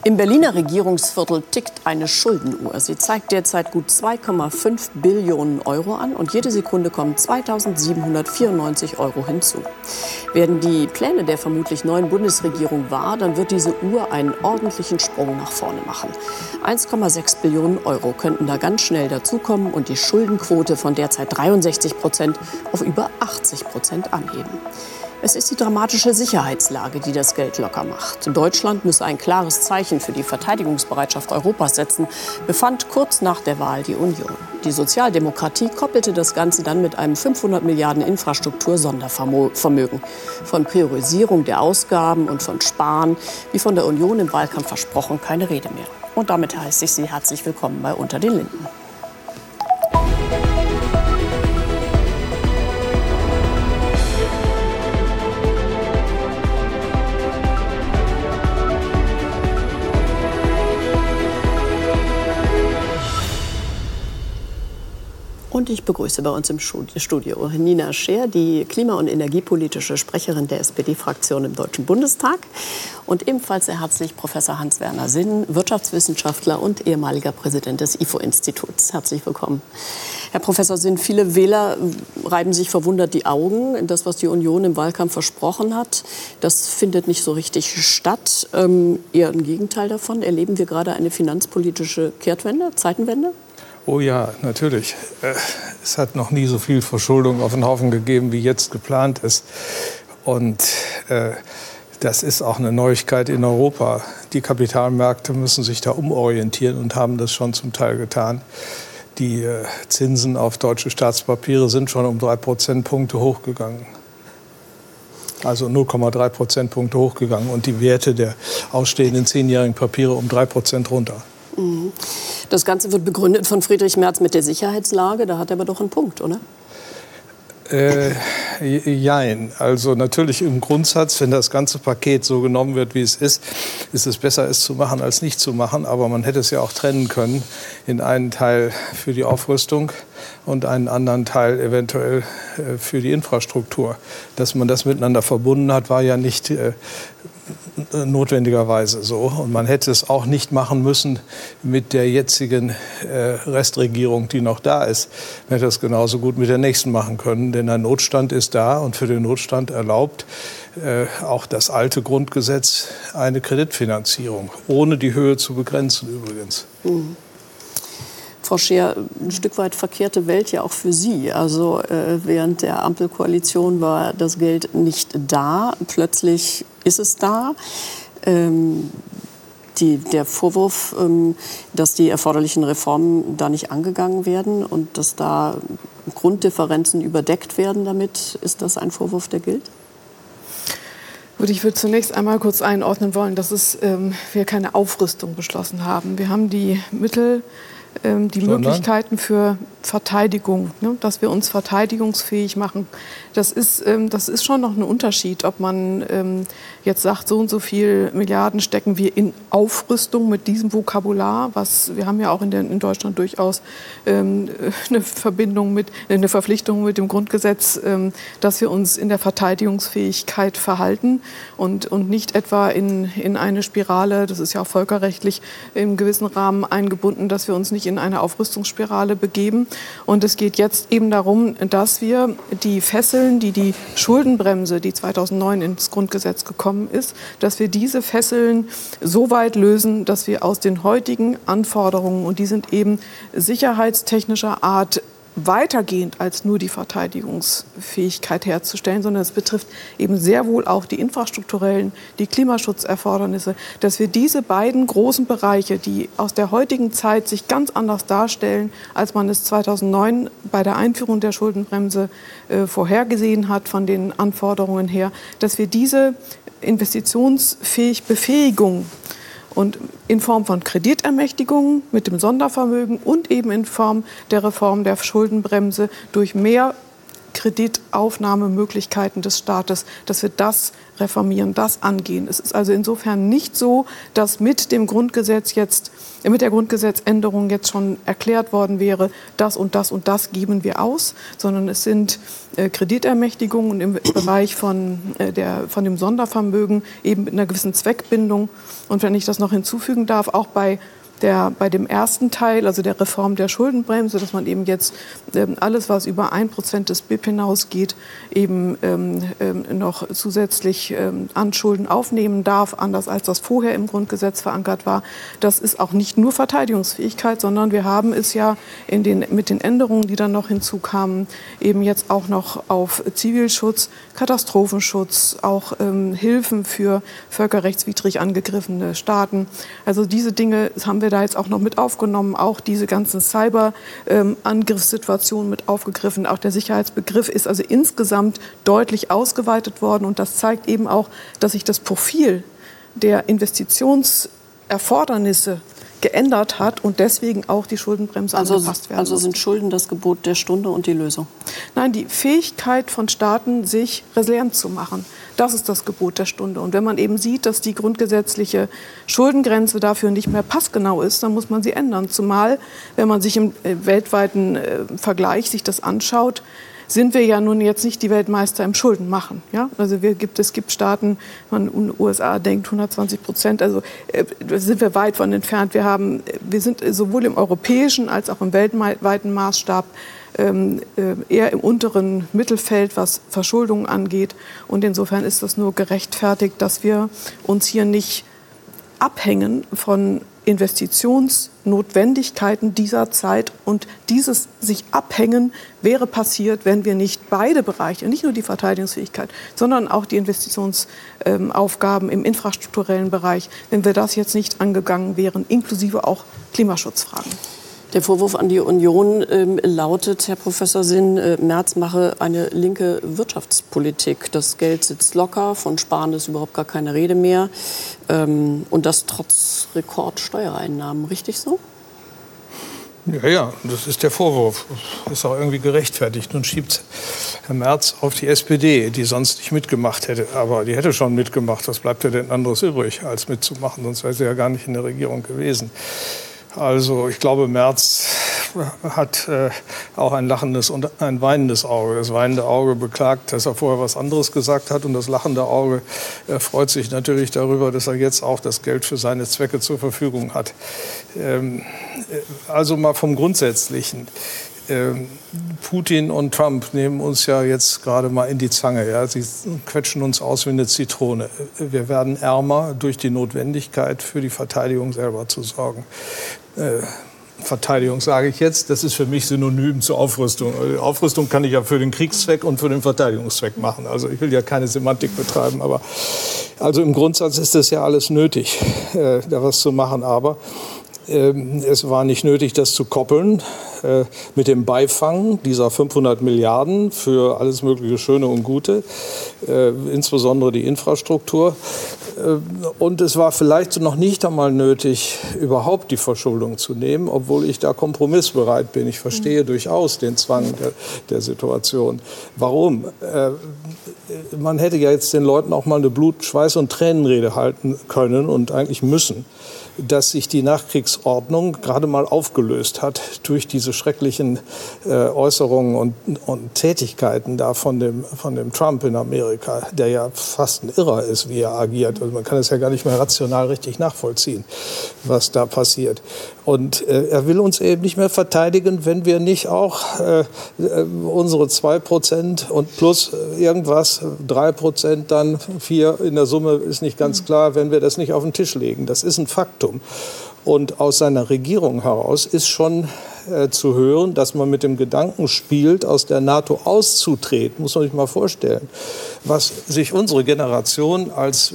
Im Berliner Regierungsviertel tickt eine Schuldenuhr. Sie zeigt derzeit gut 2,5 Billionen Euro an und jede Sekunde kommen 2.794 Euro hinzu. Werden die Pläne der vermutlich neuen Bundesregierung wahr, dann wird diese Uhr einen ordentlichen Sprung nach vorne machen. 1,6 Billionen Euro könnten da ganz schnell dazukommen und die Schuldenquote von derzeit 63% auf über 80% anheben. Es ist die dramatische Sicherheitslage, die das Geld locker macht. Deutschland müsse ein klares Zeichen für die Verteidigungsbereitschaft Europas setzen, befand kurz nach der Wahl die Union. Die Sozialdemokratie koppelte das Ganze dann mit einem 500 Milliarden Infrastruktur-Sondervermögen. Von Priorisierung der Ausgaben und von Sparen, wie von der Union im Wahlkampf versprochen, keine Rede mehr. Und damit heiße ich Sie herzlich willkommen bei Unter den Linden. Und ich begrüße bei uns im Studio Nina Scheer, die klima- und energiepolitische Sprecherin der SPD-Fraktion im Deutschen Bundestag. Und ebenfalls sehr herzlich Professor Hans-Werner Sinn, Wirtschaftswissenschaftler und ehemaliger Präsident des IFO-Instituts. Herzlich willkommen. Herr Professor Sinn, viele Wähler reiben sich verwundert die Augen. Das, was die Union im Wahlkampf versprochen hat, das findet nicht so richtig statt. Eher im Gegenteil davon. Erleben wir gerade eine finanzpolitische Kehrtwende, Zeitenwende? Oh ja, natürlich. Es hat noch nie so viel Verschuldung auf den Haufen gegeben, wie jetzt geplant ist. Und das ist auch eine Neuigkeit in Europa. Die Kapitalmärkte müssen sich da umorientieren und haben das schon zum Teil getan. Die Zinsen auf deutsche Staatspapiere sind schon um 3 Prozentpunkte hochgegangen. Also 0,3 Prozentpunkte hochgegangen und die Werte der ausstehenden 10-jährigen Papiere um 3% runter. Das Ganze wird begründet von Friedrich Merz mit der Sicherheitslage. Da hat er aber doch einen Punkt, oder? Jein. Also natürlich im Grundsatz, wenn das ganze Paket so genommen wird, wie es ist es besser, es zu machen, als nicht zu machen. Aber man hätte es ja auch trennen können in einen Teil für die Aufrüstung und einen anderen Teil eventuell für die Infrastruktur. Dass man das miteinander verbunden hat, war ja nicht notwendigerweise so. Und man hätte es auch nicht machen müssen mit der jetzigen Restregierung, die noch da ist. Man hätte es genauso gut mit der nächsten machen können. Denn ein Notstand ist da und für den Notstand erlaubt auch das alte Grundgesetz eine Kreditfinanzierung, ohne die Höhe zu begrenzen übrigens. Frau Scheer, ein Stück weit verkehrte Welt ja auch für Sie. Also während der Ampelkoalition war das Geld nicht da. Plötzlich ist es da. Der Vorwurf, dass die erforderlichen Reformen da nicht angegangen werden und dass da Grunddifferenzen überdeckt werden damit, ist das ein Vorwurf, der gilt? Gut, ich würde zunächst einmal kurz einordnen wollen, dass wir keine Aufrüstung beschlossen haben. Wir haben die Mittel, die Möglichkeiten für Verteidigung, ne, dass wir uns verteidigungsfähig machen. Das ist schon noch ein Unterschied, ob man jetzt sagt, so und so viel Milliarden stecken wir in Aufrüstung mit diesem Vokabular. Wir haben ja auch in Deutschland durchaus eine Verpflichtung mit dem Grundgesetz, dass wir uns in der Verteidigungsfähigkeit verhalten und nicht etwa in eine Spirale, das ist ja auch völkerrechtlich im gewissen Rahmen eingebunden, dass wir uns nicht in eine Aufrüstungsspirale begeben. Und es geht jetzt eben darum, dass wir die Fesseln, die Schuldenbremse, die 2009 ins Grundgesetz gekommen ist, dass wir diese Fesseln so weit lösen, dass wir aus den heutigen Anforderungen, und die sind eben sicherheitstechnischer Art, weitergehend als nur die Verteidigungsfähigkeit herzustellen, sondern es betrifft eben sehr wohl auch die infrastrukturellen, die Klimaschutzerfordernisse, dass wir diese beiden großen Bereiche, die aus der heutigen Zeit sich ganz anders darstellen, als man es 2009 bei der Einführung der Schuldenbremse vorhergesehen hat von den Anforderungen her, dass wir diese investitionsfähige Befähigung und in Form von Kreditermächtigungen mit dem Sondervermögen und eben in Form der Reform der Schuldenbremse durch mehr Kreditaufnahmemöglichkeiten des Staates, dass wir das reformieren, das angehen. Es ist also insofern nicht so, dass mit der Grundgesetzänderung jetzt schon erklärt worden wäre, das und das und das geben wir aus, sondern es sind Kreditermächtigungen im Bereich von dem Sondervermögen eben mit einer gewissen Zweckbindung. Und wenn ich das noch hinzufügen darf, auch bei dem ersten Teil, also der Reform der Schuldenbremse, dass man eben jetzt alles, was über 1% des BIP hinausgeht, eben noch zusätzlich an Schulden aufnehmen darf, anders als das vorher im Grundgesetz verankert war. Das ist auch nicht nur Verteidigungsfähigkeit, sondern wir haben es ja mit den Änderungen, die dann noch hinzukamen, eben jetzt auch noch auf Zivilschutz, Katastrophenschutz, auch Hilfen für völkerrechtswidrig angegriffene Staaten. Also diese Dinge haben wir da jetzt auch noch mit aufgenommen, auch diese ganzen Cyber-Angriffssituationen mit aufgegriffen. Auch der Sicherheitsbegriff ist also insgesamt deutlich ausgeweitet worden. Und das zeigt eben auch, dass sich das Profil der Investitionserfordernisse geändert hat und deswegen auch die Schuldenbremse angepasst werden muss. Also sind Schulden das Gebot der Stunde und die Lösung? Nein, die Fähigkeit von Staaten, sich resilient zu machen. Das ist das Gebot der Stunde. Und wenn man eben sieht, dass die grundgesetzliche Schuldengrenze dafür nicht mehr passgenau ist, dann muss man sie ändern. Zumal, wenn man sich im weltweiten Vergleich sich das anschaut, sind wir ja nun jetzt nicht die Weltmeister im Schuldenmachen. Ja? Also es gibt Staaten, man in den USA denkt 120%, also da sind wir weit von entfernt. Wir sind sowohl im europäischen als auch im weltweiten Maßstab eher im unteren Mittelfeld, was Verschuldung angeht. Und insofern ist das nur gerechtfertigt, dass wir uns hier nicht abhängen von Investitionsnotwendigkeiten dieser Zeit. Und dieses sich abhängen wäre passiert, wenn wir nicht beide Bereiche, nicht nur die Verteidigungsfähigkeit, sondern auch die Investitionsaufgaben im infrastrukturellen Bereich, wenn wir das jetzt nicht angegangen wären, inklusive auch Klimaschutzfragen. Der Vorwurf an die Union lautet, Herr Professor Sinn, Merz mache eine linke Wirtschaftspolitik. Das Geld sitzt locker, von Sparen ist überhaupt gar keine Rede mehr. Und das trotz Rekordsteuereinnahmen. Richtig so? Ja, das ist der Vorwurf. Das ist auch irgendwie gerechtfertigt. Nun schiebt Herr Merz auf die SPD, die sonst nicht mitgemacht hätte. Aber die hätte schon mitgemacht. Was bleibt ja denn anderes übrig, als mitzumachen? Sonst wäre sie ja gar nicht in der Regierung gewesen. Also ich glaube, Merz hat auch ein lachendes und ein weinendes Auge. Das weinende Auge beklagt, dass er vorher was anderes gesagt hat. Und das lachende Auge freut sich natürlich darüber, dass er jetzt auch das Geld für seine Zwecke zur Verfügung hat. Also mal vom Grundsätzlichen. Putin und Trump nehmen uns ja jetzt gerade mal in die Zange. Ja? Sie quetschen uns aus wie eine Zitrone. Wir werden ärmer durch die Notwendigkeit, für die Verteidigung selber zu sorgen. Verteidigung sage ich jetzt, das ist für mich synonym zur Aufrüstung. Aufrüstung kann ich ja für den Kriegszweck und für den Verteidigungszweck machen. Also ich will ja keine Semantik betreiben, aber also im Grundsatz ist das ja alles nötig, da was zu machen. Aber es war nicht nötig, das zu koppeln mit dem Beifang dieser 500 Milliarden für alles mögliche Schöne und Gute, insbesondere die Infrastruktur. Und es war vielleicht noch nicht einmal nötig, überhaupt die Verschuldung zu nehmen, obwohl ich da kompromissbereit bin. Ich verstehe durchaus den Zwang der Situation. Warum? Man hätte ja jetzt den Leuten auch mal eine Blut-, Schweiß- und Tränenrede halten können und eigentlich müssen, dass sich die Nachkriegsordnung gerade mal aufgelöst hat durch diese schrecklichen Äußerungen und Tätigkeiten da von dem Trump in Amerika, der ja fast ein Irrer ist, wie er agiert. Also man kann es ja gar nicht mehr rational richtig nachvollziehen, was da passiert. Und er will uns eben nicht mehr verteidigen, wenn wir nicht auch unsere 2% und plus irgendwas, 3%, dann 4 in der Summe ist nicht ganz klar, wenn wir das nicht auf den Tisch legen. Das ist ein Faktum. Und aus seiner Regierung heraus ist schon zu hören, dass man mit dem Gedanken spielt, aus der NATO auszutreten, muss man sich mal vorstellen, was sich unsere Generation als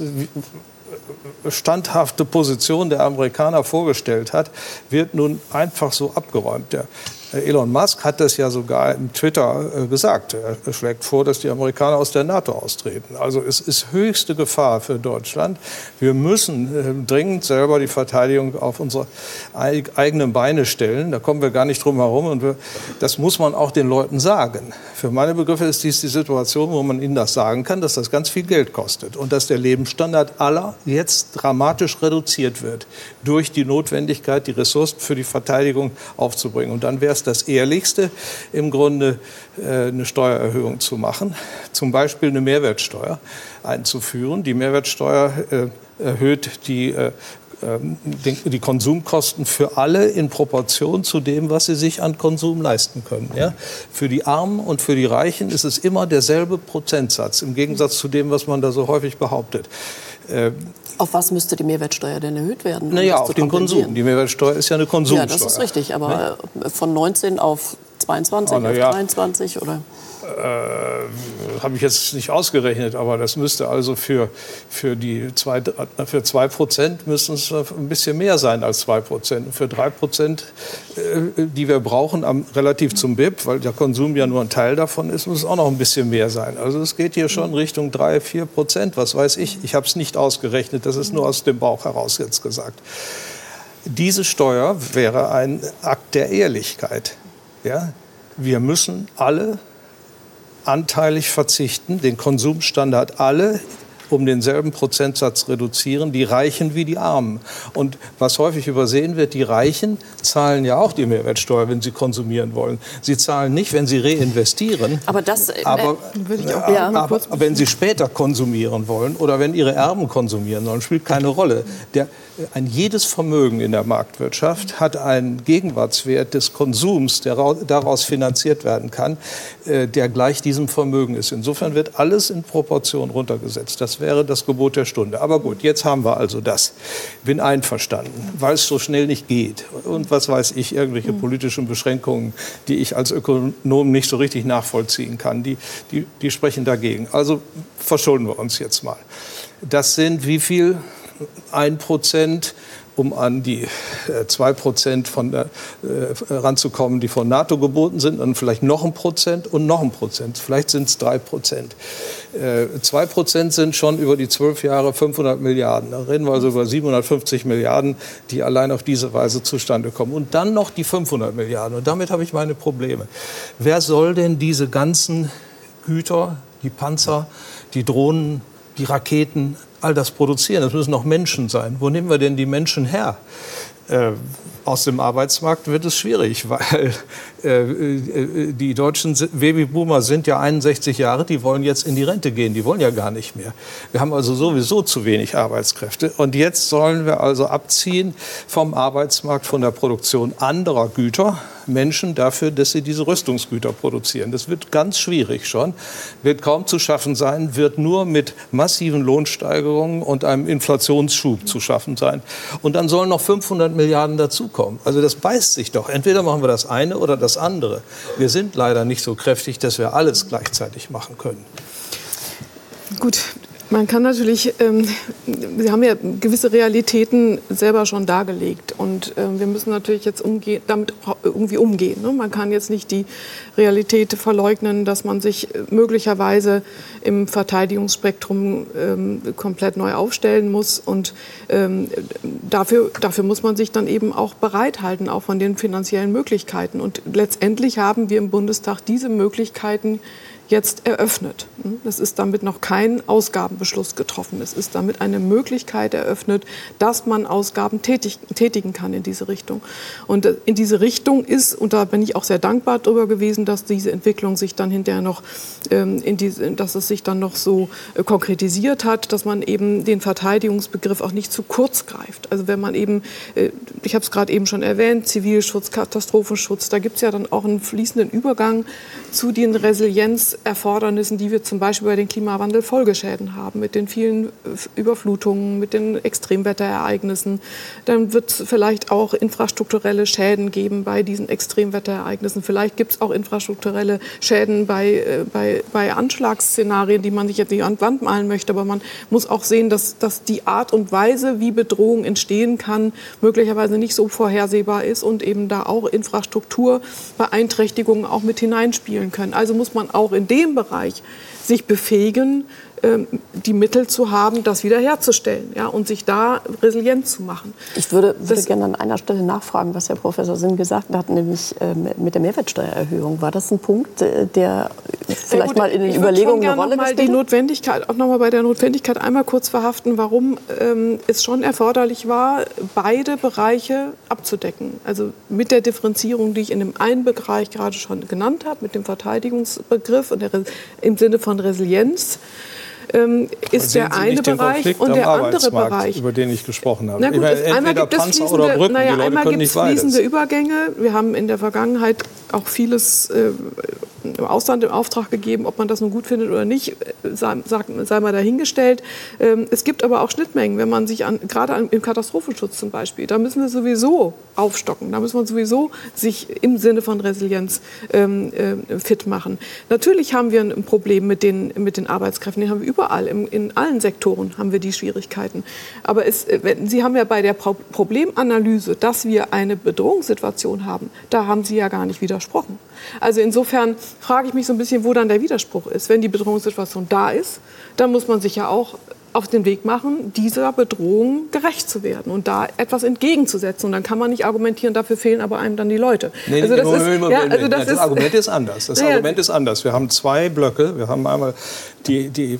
standhafte Position der Amerikaner vorgestellt hat, wird nun einfach so abgeräumt. Elon Musk hat das ja sogar in Twitter gesagt. Er schlägt vor, dass die Amerikaner aus der NATO austreten. Also es ist höchste Gefahr für Deutschland. Wir müssen dringend selber die Verteidigung auf unsere eigenen Beine stellen. Da kommen wir gar nicht drum herum. Und das muss man auch den Leuten sagen. Für meine Begriffe ist dies die Situation, wo man ihnen das sagen kann, dass das ganz viel Geld kostet und dass der Lebensstandard aller jetzt dramatisch reduziert wird durch die Notwendigkeit, die Ressourcen für die Verteidigung aufzubringen. Und dann wäre es das Ehrlichste, im Grunde eine Steuererhöhung zu machen, zum Beispiel eine Mehrwertsteuer einzuführen. Die Mehrwertsteuer erhöht die Konsumkosten für alle in Proportion zu dem, was sie sich an Konsum leisten können. Ja? Für die Armen und für die Reichen ist es immer derselbe Prozentsatz, im Gegensatz zu dem, was man da so häufig behauptet. Auf was müsste die Mehrwertsteuer denn erhöht werden? Naja, auf den Konsum. Die Mehrwertsteuer ist ja eine Konsumsteuer. Ja, das ist richtig. Aber von 19 auf 22, auf 23 oder? Habe ich jetzt nicht ausgerechnet, aber das müsste also für 2% müssten es ein bisschen mehr sein als 2%. Für 3%, die wir brauchen, relativ zum BIP, weil der Konsum ja nur ein Teil davon ist, muss es auch noch ein bisschen mehr sein. Also es geht hier schon Richtung 3-4%, was weiß ich. Ich habe es nicht ausgerechnet, das ist nur aus dem Bauch heraus jetzt gesagt. Diese Steuer wäre ein Akt der Ehrlichkeit. Ja? Wir müssen alle anteilig verzichten, den Konsumstandard alle um denselben Prozentsatz reduzieren, die Reichen wie die Armen. Und was häufig übersehen wird, die Reichen zahlen ja auch die Mehrwertsteuer, wenn sie konsumieren wollen. Sie zahlen nicht, wenn sie reinvestieren, aber wenn sie später konsumieren wollen oder wenn ihre Erben konsumieren sollen, spielt keine Rolle. Jedes Vermögen in der Marktwirtschaft hat einen Gegenwartswert des Konsums, der daraus finanziert werden kann, der gleich diesem Vermögen ist. Insofern wird alles in Proportion runtergesetzt. Das wäre das Gebot der Stunde. Aber gut, jetzt haben wir also das. Bin einverstanden, weil es so schnell nicht geht. Und was weiß ich, irgendwelche politischen Beschränkungen, die ich als Ökonom nicht so richtig nachvollziehen kann, die sprechen dagegen. Also verschulden wir uns jetzt mal. Das sind wie viel? 1%, um an die 2% ranzukommen, die von NATO geboten sind, und vielleicht noch 1% und noch 1%. Vielleicht sind es 3%. 2% sind schon über die 12 Jahre 500 Milliarden. Da reden wir also über 750 Milliarden, die allein auf diese Weise zustande kommen. Und dann noch die 500 Milliarden. Und damit habe ich meine Probleme. Wer soll denn diese ganzen Güter, die Panzer, die Drohnen, die Raketen, all das produzieren? Das müssen auch Menschen sein. Wo nehmen wir denn die Menschen her? Aus dem Arbeitsmarkt wird es schwierig, weil die deutschen Babyboomer sind ja 61 Jahre, die wollen jetzt in die Rente gehen, die wollen ja gar nicht mehr. Wir haben also sowieso zu wenig Arbeitskräfte und jetzt sollen wir also abziehen vom Arbeitsmarkt, von der Produktion anderer Güter, Menschen dafür, dass sie diese Rüstungsgüter produzieren. Das wird ganz schwierig schon, wird kaum zu schaffen sein, wird nur mit massiven Lohnsteigerungen und einem Inflationsschub zu schaffen sein. Und dann sollen noch 500 Milliarden dazukommen. Also das beißt sich doch. Entweder machen wir das eine oder das andere. Wir sind leider nicht so kräftig, dass wir alles gleichzeitig machen können. Gut. Man kann natürlich, Sie haben ja gewisse Realitäten selber schon dargelegt und wir müssen natürlich jetzt damit irgendwie umgehen. Ne? Man kann jetzt nicht die Realität verleugnen, dass man sich möglicherweise im Verteidigungsspektrum komplett neu aufstellen muss und dafür muss man sich dann eben auch bereithalten, auch von den finanziellen Möglichkeiten. Und letztendlich haben wir im Bundestag diese Möglichkeiten jetzt eröffnet. Es ist damit noch kein Ausgabenbeschluss getroffen. Es ist damit eine Möglichkeit eröffnet, dass man Ausgaben tätigen kann in diese Richtung. Und in diese Richtung ist, und da bin ich auch sehr dankbar darüber gewesen, dass diese Entwicklung sich dann hinterher noch, dass es sich dann noch so konkretisiert hat, dass man eben den Verteidigungsbegriff auch nicht zu kurz greift. Also wenn man eben, ich habe es gerade eben schon erwähnt, Zivilschutz, Katastrophenschutz, da gibt es ja dann auch einen fließenden Übergang zu den Resilienz Resilienzerfordernissen, die wir zum Beispiel bei den Klimawandel-Folgeschäden haben, mit den vielen Überflutungen, mit den Extremwetterereignissen. Dann wird es vielleicht auch infrastrukturelle Schäden geben bei diesen Extremwetterereignissen. Vielleicht gibt es auch infrastrukturelle Schäden bei Anschlagsszenarien, die man sich jetzt nicht an die Wand malen möchte. Aber man muss auch sehen, dass die Art und Weise, wie Bedrohung entstehen kann, möglicherweise nicht so vorhersehbar ist und eben da auch Infrastrukturbeeinträchtigungen auch mit hineinspielen können. Also muss man auch in dem Bereich sich befähigen, die Mittel zu haben, das wiederherzustellen, ja, und sich da resilient zu machen. Ich würde gerne an einer Stelle nachfragen, was Herr Professor Sinn gesagt hat, nämlich mit der Mehrwertsteuererhöhung. War das ein Punkt, der vielleicht mal in den Überlegungen eine Rolle gespielt hat? Die Notwendigkeit, auch noch mal bei der Notwendigkeit einmal kurz verhaften, warum es schon erforderlich war, beide Bereiche abzudecken. Also mit der Differenzierung, die ich in dem einen Bereich gerade schon genannt habe, mit dem Verteidigungsbegriff und im Sinne von Resilienz, ist der eine Bereich und der andere Bereich, über den ich gesprochen habe. Na gut, einmal gibt es fließende Übergänge. Wir haben in der Vergangenheit auch vieles im Ausland im Auftrag gegeben. Ob man das nun gut findet oder nicht, sei mal dahingestellt. Es gibt aber auch Schnittmengen, wenn man sich gerade im Katastrophenschutz zum Beispiel, da müssen wir sowieso aufstocken. Da müssen wir sowieso sich im Sinne von Resilienz fit machen. Natürlich haben wir ein Problem mit den Arbeitskräften. Den haben wir überall. In allen Sektoren haben wir die Schwierigkeiten. Aber Sie haben ja bei der Problemanalyse, dass wir eine Bedrohungssituation haben, da haben Sie ja gar nicht widersprochen. Also insofern frage ich mich so ein bisschen, wo dann der Widerspruch ist. Wenn die Bedrohungssituation da ist, dann muss man sich ja auch auf den Weg machen, dieser Bedrohung gerecht zu werden und da etwas entgegenzusetzen. Und dann kann man nicht argumentieren, dafür fehlen aber einem dann die Leute. Das Argument ist anders. Argument ist anders. Wir haben zwei Blöcke. Wir haben einmal die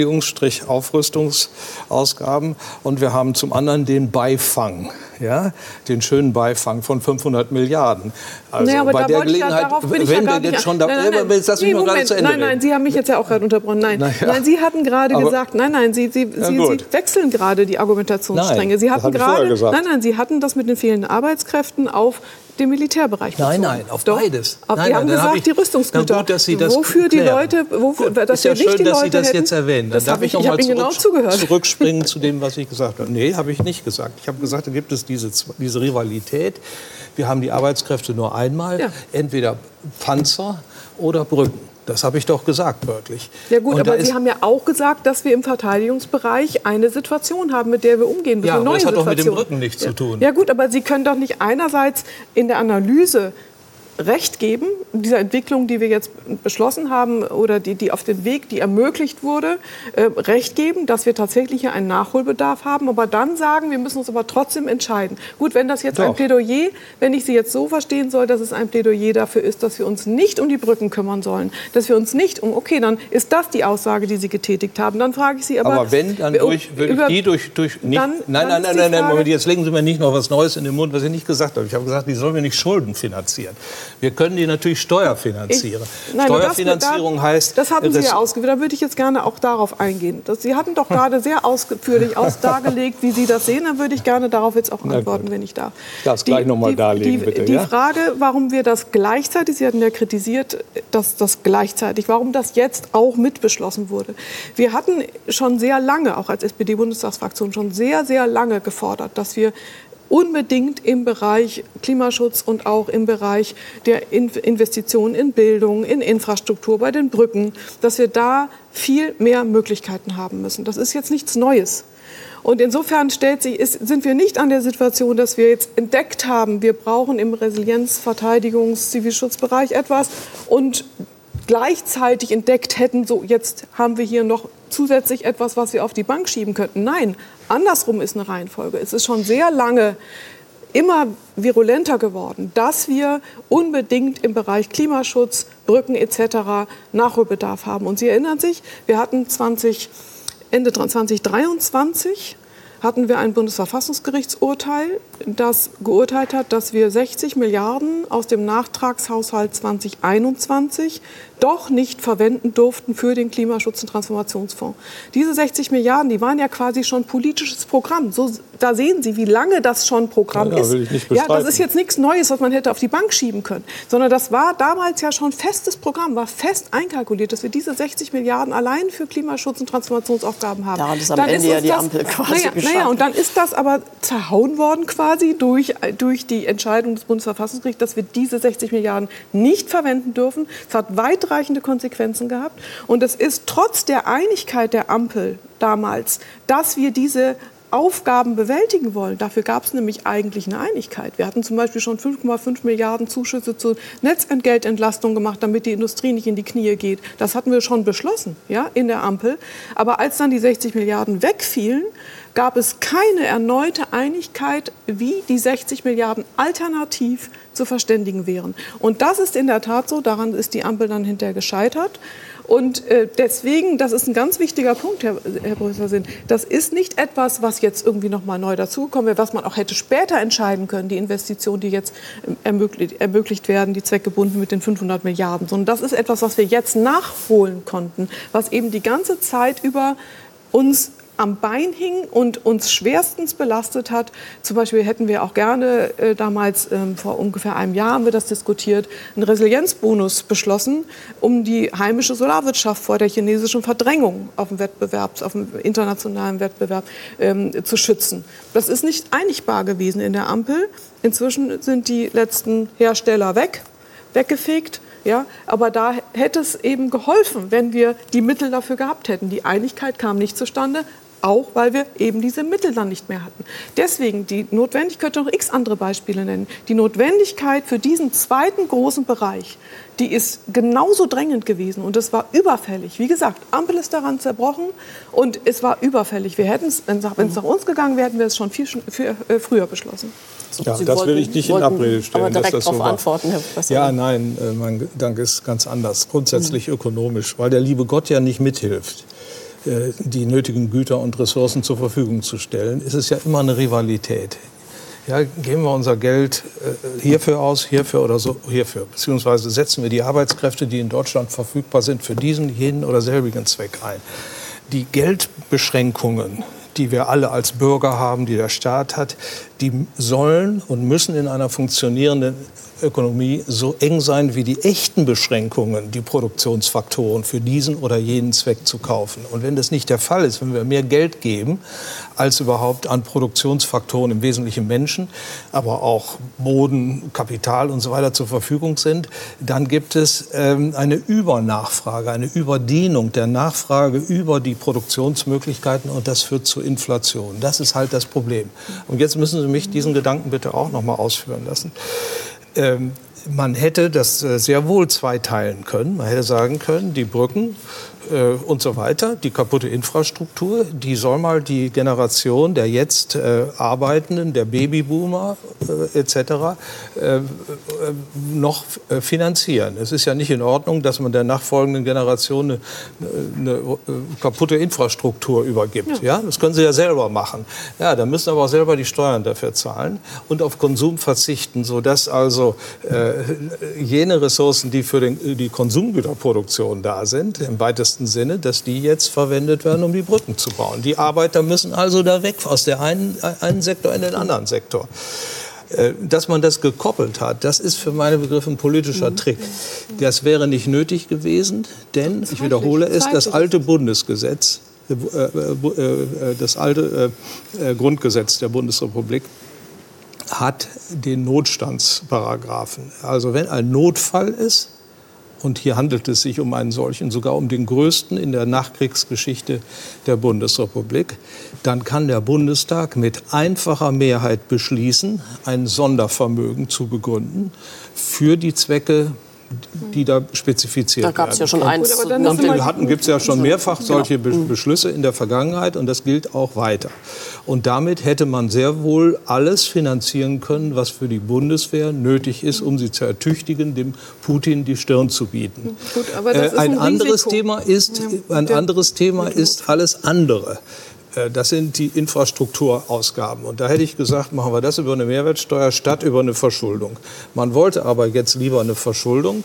Verteidigungsstrich-Aufrüstungsausgaben und wir haben zum anderen den Beifang. Ja, den schönen Beifang von 500 Milliarden. Also aber bei der Gelegenheit, wenn wir jetzt schon Nein, Sie haben mich jetzt ja auch gerade unterbrochen. Nein, Sie hatten gerade gesagt, Sie wechseln gerade die Argumentationsstränge. Sie hatten gerade, Sie hatten das mit den fehlenden Arbeitskräften auf den Militärbereich bezogen. Nein, auf beides. Sie haben gesagt, die Rüstungsgüter. Gut, dass Sie das wofür die Leute, ist ja schön, dass Sie das jetzt erwähnen. Dann darf ich noch mal zurückspringen zu dem, was ich gesagt habe. Nee, habe ich nicht gesagt. Ich habe gesagt, da gibt es diese Rivalität. Wir haben die Arbeitskräfte nur einmal, entweder Panzer oder Brücken. Das habe ich doch gesagt, wörtlich. Ja gut, aber Sie haben ja auch gesagt, dass wir im Verteidigungsbereich eine Situation haben, mit der wir umgehen müssen. Ja, aber das hat doch mit den Brücken nichts zu tun. Ja gut, aber Sie können doch nicht einerseits in der Analyse Recht geben, dieser Entwicklung, die wir jetzt beschlossen haben oder die auf dem Weg, die ermöglicht wurde, Recht geben, dass wir tatsächlich hier einen Nachholbedarf haben, aber dann sagen, wir müssen uns aber trotzdem entscheiden. Gut, wenn das jetzt ein Plädoyer, wenn ich Sie jetzt so verstehen soll, dass es ein Plädoyer dafür ist, dass wir uns nicht um die Brücken kümmern sollen, dass wir uns nicht okay, dann ist das die Aussage, die Sie getätigt haben. Dann frage ich Sie aber wenn, dann Moment, jetzt legen Sie mir nicht noch was Neues in den Mund, was ich nicht gesagt habe. Ich habe gesagt, die sollen wir nicht Schulden finanzieren. Wir können die natürlich steuerfinanzieren. Steuerfinanzierung heißt... Das hatten Sie ja ausgeführt. Da würde ich jetzt gerne auch darauf eingehen. Sie hatten doch gerade sehr ausführlich dargelegt, wie Sie das sehen. Dann würde ich gerne darauf jetzt auch antworten, wenn ich darf. Ich darf es gleich noch mal darlegen, bitte. Die Frage, warum wir das gleichzeitig, Sie hatten ja kritisiert, dass das gleichzeitig, warum das jetzt auch mit beschlossen wurde. Wir hatten schon sehr lange, auch als SPD-Bundestagsfraktion, schon sehr, sehr lange gefordert, dass wir unbedingt im Bereich Klimaschutz und auch im Bereich der Investitionen in Bildung, in Infrastruktur, bei den Brücken, dass wir da viel mehr Möglichkeiten haben müssen. Das ist jetzt nichts Neues. Und insofern sind wir nicht an der Situation, dass wir jetzt entdeckt haben, wir brauchen im Resilienz-, Verteidigungs-, Zivilschutzbereich etwas und gleichzeitig entdeckt hätten, so jetzt haben wir hier noch zusätzlich etwas, was wir auf die Bank schieben könnten. Nein, andersrum ist eine Reihenfolge. Es ist schon sehr lange immer virulenter geworden, dass wir unbedingt im Bereich Klimaschutz, Brücken etc. Nachholbedarf haben. Und Sie erinnern sich, wir hatten Ende 2023 hatten wir ein Bundesverfassungsgerichtsurteil, das geurteilt hat, dass wir 60 Milliarden aus dem Nachtragshaushalt 2021 doch nicht verwenden durften für den Klimaschutz- und Transformationsfonds. Diese 60 Milliarden, die waren ja quasi schon politisches Programm. So, da sehen Sie, wie lange das schon Programm ist. Will ich nicht bestreiten. Ja, das ist jetzt nichts Neues, was man hätte auf die Bank schieben können, sondern das war damals ja schon festes Programm, war fest einkalkuliert, dass wir diese 60 Milliarden allein für Klimaschutz- und Transformationsaufgaben haben. Daran ist am Ende ja die Ampel quasi gescheitert. Und dann ist das aber zerhauen worden quasi durch die Entscheidung des Bundesverfassungsgerichts, dass wir diese 60 Milliarden nicht verwenden dürfen. Es hat weitreichende Konsequenzen gehabt. Und es ist trotz der Einigkeit der Ampel damals, dass wir diese Aufgaben bewältigen wollen. Dafür gab es nämlich eigentlich eine Einigkeit. Wir hatten zum Beispiel schon 5,5 Milliarden Zuschüsse zur Netzentgeltentlastung gemacht, damit die Industrie nicht in die Knie geht. Das hatten wir schon beschlossen, ja, in der Ampel. Aber als dann die 60 Milliarden wegfielen, gab es keine erneute Einigkeit, wie die 60 Milliarden alternativ zu verständigen wären. Und das ist in der Tat so. Daran ist die Ampel dann hinterher gescheitert. Und deswegen, das ist ein ganz wichtiger Punkt, Herr Professor Sinn, das ist nicht etwas, was jetzt irgendwie noch mal neu dazugekommen wäre, was man auch hätte später entscheiden können, die Investitionen, die jetzt ermöglicht werden, die zweckgebunden mit den 500 Milliarden, sondern das ist etwas, was wir jetzt nachholen konnten, was eben die ganze Zeit über uns am Bein hing und uns schwerstens belastet hat. Zum Beispiel hätten wir auch gerne damals, vor ungefähr einem Jahr haben wir das diskutiert, einen Resilienzbonus beschlossen, um die heimische Solarwirtschaft vor der chinesischen Verdrängung auf dem internationalen Wettbewerb zu schützen. Das ist nicht einigbar gewesen in der Ampel. Inzwischen sind die letzten Hersteller weggefegt. Ja, aber da hätte es eben geholfen, wenn wir die Mittel dafür gehabt hätten. Die Einigkeit kam nicht zustande, auch weil wir eben diese Mittel dann nicht mehr hatten. Deswegen die Notwendigkeit, ich könnte noch x andere Beispiele nennen, die Notwendigkeit für diesen zweiten großen Bereich, die ist genauso drängend gewesen und es war überfällig. Wie gesagt, Ampel ist daran zerbrochen und es war überfällig. Wir hätten es, wenn es nach uns gegangen wäre, hätten wir es schon viel früher beschlossen. Ja, das will ich nicht in Abrede stellen. Aber direkt dass das darauf so antworten, Herr Professor. Ja, nein, mein Gedanke ist ganz anders. Grundsätzlich ökonomisch, weil der liebe Gott ja nicht mithilft, die nötigen Güter und Ressourcen zur Verfügung zu stellen, ist es ja immer eine Rivalität. Ja, geben wir unser Geld hierfür aus, hierfür oder so, hierfür. Beziehungsweise setzen wir die Arbeitskräfte, die in Deutschland verfügbar sind, für diesen, jeden oder selbigen Zweck ein. Die Geldbeschränkungen, die wir alle als Bürger haben, die der Staat hat, die sollen und müssen in einer funktionierenden Ökonomie so eng sein wie die echten Beschränkungen, die Produktionsfaktoren für diesen oder jenen Zweck zu kaufen. Und wenn das nicht der Fall ist, wenn wir mehr Geld geben, als überhaupt an Produktionsfaktoren, im Wesentlichen Menschen, aber auch Boden, Kapital und so weiter zur Verfügung sind, dann gibt es eine Übernachfrage, eine Überdehnung der Nachfrage über die Produktionsmöglichkeiten und das führt zu Inflation. Das ist halt das Problem. Und jetzt müssen Sie mich diesen Gedanken bitte auch noch mal ausführen lassen. Man hätte das sehr wohl zweiteilen können. Man hätte sagen können, die Brücken und so weiter, die kaputte Infrastruktur, die soll mal die Generation der jetzt Arbeitenden, der Babyboomer etc. Noch finanzieren. Es ist ja nicht in Ordnung, dass man der nachfolgenden Generation eine kaputte Infrastruktur übergibt. Ja. Das können sie ja selber machen. Ja, dann müssen aber auch selber die Steuern dafür zahlen und auf Konsum verzichten, sodass also jene Ressourcen, die für die Konsumgüterproduktion da sind, im weitesten Sinne, dass die jetzt verwendet werden, um die Brücken zu bauen. Die Arbeiter müssen also da weg aus der einen Sektor in den anderen Sektor. Dass man das gekoppelt hat, das ist für meine Begriffe ein politischer Trick. Das wäre nicht nötig gewesen, denn, ich wiederhole es, das alte Bundesgesetz, das alte Grundgesetz der Bundesrepublik hat den Notstandsparagraphen. Also wenn ein Notfall ist, und hier handelt es sich um einen solchen, sogar um den größten in der Nachkriegsgeschichte der Bundesrepublik, dann kann der Bundestag mit einfacher Mehrheit beschließen, ein Sondervermögen zu begründen für die Zwecke, die da spezifiziert werden. Da gab es ja schon eins. Und gibt es ja schon mehrfach solche Beschlüsse in der Vergangenheit und das gilt auch weiter. Und damit hätte man sehr wohl alles finanzieren können, was für die Bundeswehr nötig ist, um sie zu ertüchtigen, dem Putin die Stirn zu bieten. Gut, aber das ist ein anderes Thema ist alles andere. Das sind die Infrastrukturausgaben. Und da hätte ich gesagt, machen wir das über eine Mehrwertsteuer statt über eine Verschuldung. Man wollte aber jetzt lieber eine Verschuldung,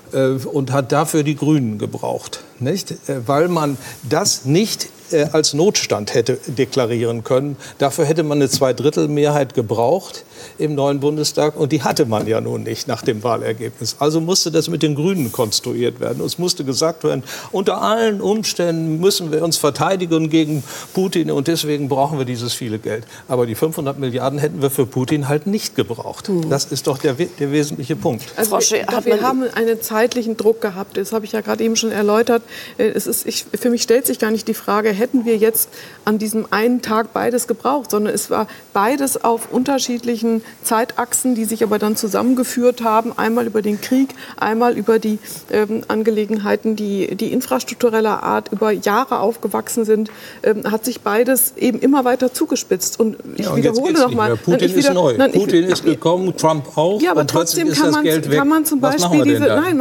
und hat dafür die Grünen gebraucht, nicht? Weil man das nicht als Notstand hätte deklarieren können. Dafür hätte man eine Zweidrittelmehrheit gebraucht im neuen Bundestag. Und die hatte man ja nun nicht nach dem Wahlergebnis. Also musste das mit den Grünen konstruiert werden. Es musste gesagt werden, unter allen Umständen müssen wir uns verteidigen gegen Putin. Und deswegen brauchen wir dieses viele Geld. Aber die 500 Milliarden hätten wir für Putin halt nicht gebraucht. Das ist doch der wesentliche Punkt. Also wir haben einen zeitlichen Druck gehabt. Das habe ich ja gerade eben schon erläutert. Für mich stellt sich gar nicht die Frage, hätten wir jetzt an diesem einen Tag beides gebraucht, sondern es war beides auf unterschiedlichen Zeitachsen, die sich aber dann zusammengeführt haben, einmal über den Krieg, einmal über die Angelegenheiten, die infrastruktureller Art über Jahre aufgewachsen sind, hat sich beides eben immer weiter zugespitzt. Und ich wiederhole noch mal, Putin ist neu. Putin ist gekommen, Trump auch. Ja, aber trotzdem kann man zum Beispiel